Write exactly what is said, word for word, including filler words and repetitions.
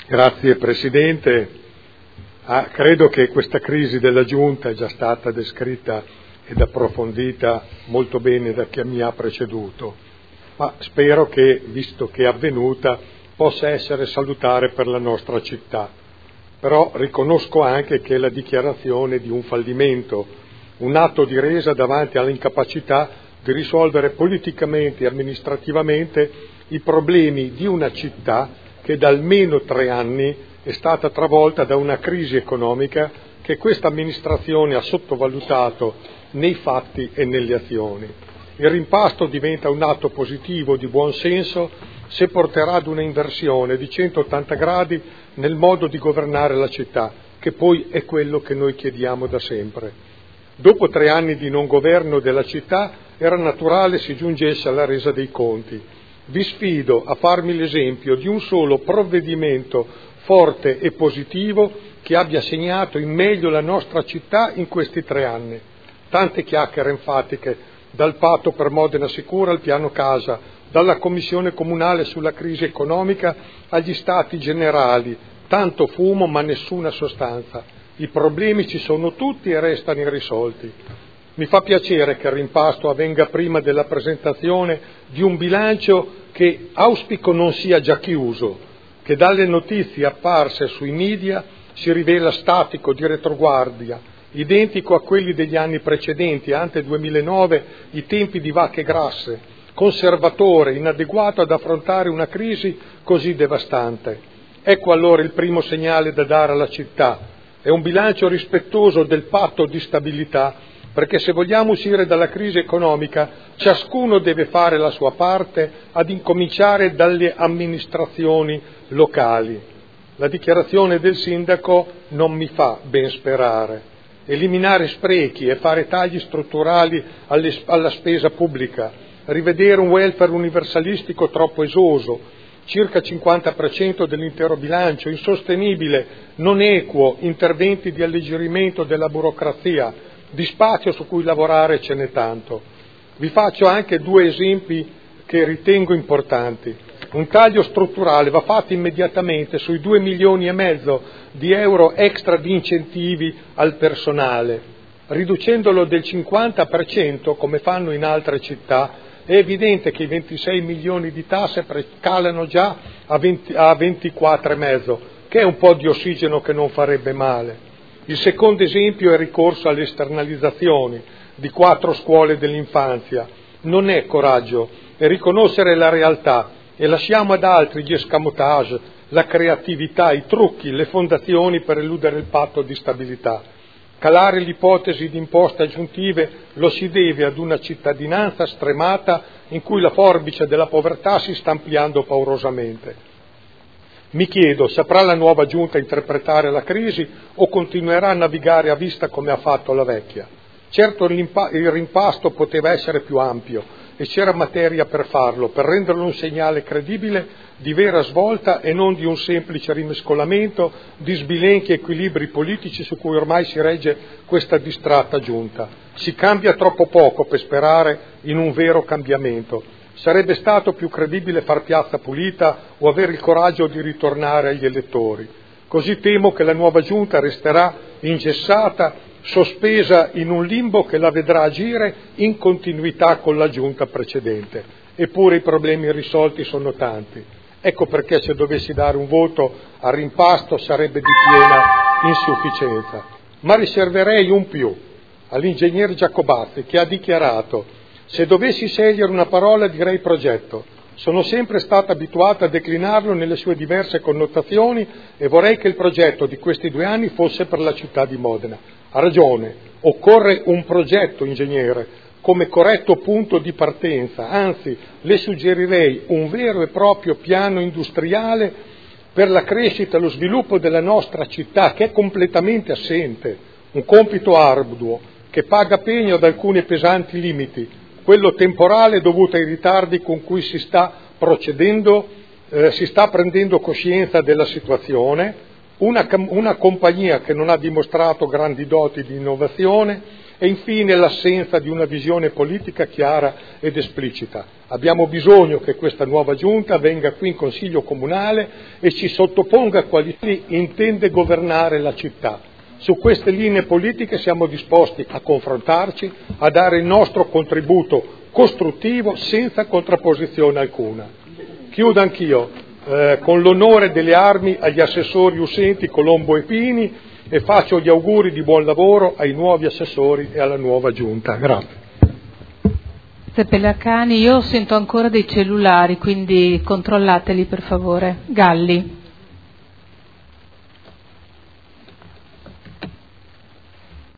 Grazie Presidente. Ah, credo che questa crisi della Giunta è già stata descritta ed approfondita molto bene da chi mi ha preceduto, ma spero che, visto che è avvenuta, possa essere salutare per la nostra città. Però riconosco anche che è la dichiarazione di un fallimento, un atto di resa davanti all'incapacità di risolvere politicamente e amministrativamente i problemi di una città che da almeno tre anni è stata travolta da una crisi economica che questa amministrazione ha sottovalutato nei fatti e nelle azioni. Il rimpasto diventa un atto positivo di buon senso se porterà ad una inversione di centottanta gradi nel modo di governare la città, che poi è quello che noi chiediamo da sempre. Dopo tre anni di non governo della città era naturale si giungesse alla resa dei conti. Vi sfido a farmi l'esempio di un solo provvedimento forte e positivo che abbia segnato in meglio la nostra città in questi tre anni. Tante chiacchiere enfatiche, dal patto per Modena Sicura al piano casa, dalla commissione comunale sulla crisi economica agli stati generali, tanto fumo ma nessuna sostanza. I problemi ci sono tutti e restano irrisolti. Mi fa piacere che il rimpasto avvenga prima della presentazione di un bilancio che auspico non sia già chiuso, che dalle notizie apparse sui media si rivela statico, di retroguardia, identico a quelli degli anni precedenti, ante duemilanove, i tempi di vacche grasse, conservatore, inadeguato ad affrontare una crisi così devastante. Ecco allora il primo segnale da dare alla città. È un bilancio rispettoso del patto di stabilità, perché se vogliamo uscire dalla crisi economica, ciascuno deve fare la sua parte, ad incominciare dalle amministrazioni locali. La dichiarazione del sindaco non mi fa ben sperare. Eliminare sprechi e fare tagli strutturali alle, alla spesa pubblica, rivedere un welfare universalistico troppo esoso, circa cinquanta per cento dell'intero bilancio, insostenibile, non equo, interventi di alleggerimento della burocrazia, di spazio su cui lavorare ce n'è tanto. Vi faccio anche due esempi che ritengo importanti. Un taglio strutturale va fatto immediatamente sui due milioni e mezzo di euro extra di incentivi al personale. Riducendolo del cinquanta per cento, come fanno in altre città, è evidente che i ventisei milioni di tasse calano già a, venti, a ventiquattro e mezzo, che è un po' di ossigeno che non farebbe male. Il secondo esempio è il ricorso alle esternalizzazioni di quattro scuole dell'infanzia. Non è coraggio, è riconoscere la realtà e lasciamo ad altri gli escamotage, la creatività, i trucchi, le fondazioni per eludere il patto di stabilità. Calare l'ipotesi di imposte aggiuntive lo si deve ad una cittadinanza stremata in cui la forbice della povertà si sta ampliando paurosamente. Mi chiedo, saprà la nuova giunta interpretare la crisi o continuerà a navigare a vista come ha fatto la vecchia? Certo il rimpasto poteva essere più ampio e c'era materia per farlo, per renderlo un segnale credibile di vera svolta e non di un semplice rimescolamento di sbilenchi equilibri politici su cui ormai si regge questa distratta giunta. Si cambia troppo poco per sperare in un vero cambiamento. Sarebbe stato più credibile far piazza pulita o avere il coraggio di ritornare agli elettori. Così temo che la nuova giunta resterà ingessata, sospesa in un limbo che la vedrà agire in continuità con la giunta precedente. Eppure i problemi irrisolti sono tanti. Ecco perché se dovessi dare un voto al rimpasto sarebbe di piena insufficienza. Ma riserverei un più all'ingegner Giacobazzi, che ha dichiarato: se dovessi scegliere una parola direi progetto. Sono sempre stata abituata a declinarlo nelle sue diverse connotazioni e vorrei che il progetto di questi due anni fosse per la città di Modena. Ha ragione, occorre un progetto, ingegnere, come corretto punto di partenza, anzi le suggerirei un vero e proprio piano industriale per la crescita e lo sviluppo della nostra città, che è completamente assente, un compito arduo che paga pegno ad alcuni pesanti limiti, quello temporale dovuto ai ritardi con cui si sta procedendo, eh, si sta prendendo coscienza della situazione, una, una compagnia che non ha dimostrato grandi doti di innovazione, E infine l'assenza di una visione politica chiara ed esplicita. Abbiamo bisogno che questa nuova giunta venga qui in Consiglio Comunale e ci sottoponga quali intende governare la città. Su queste linee politiche siamo disposti a confrontarci, a dare il nostro contributo costruttivo senza contrapposizione alcuna. Chiudo anch'io eh, con l'onore delle armi agli assessori uscenti Colombo e Pini e faccio gli auguri di buon lavoro ai nuovi assessori e alla nuova giunta. Grazie. Pelacani, io sento ancora dei cellulari, quindi controllateli per favore. Galli.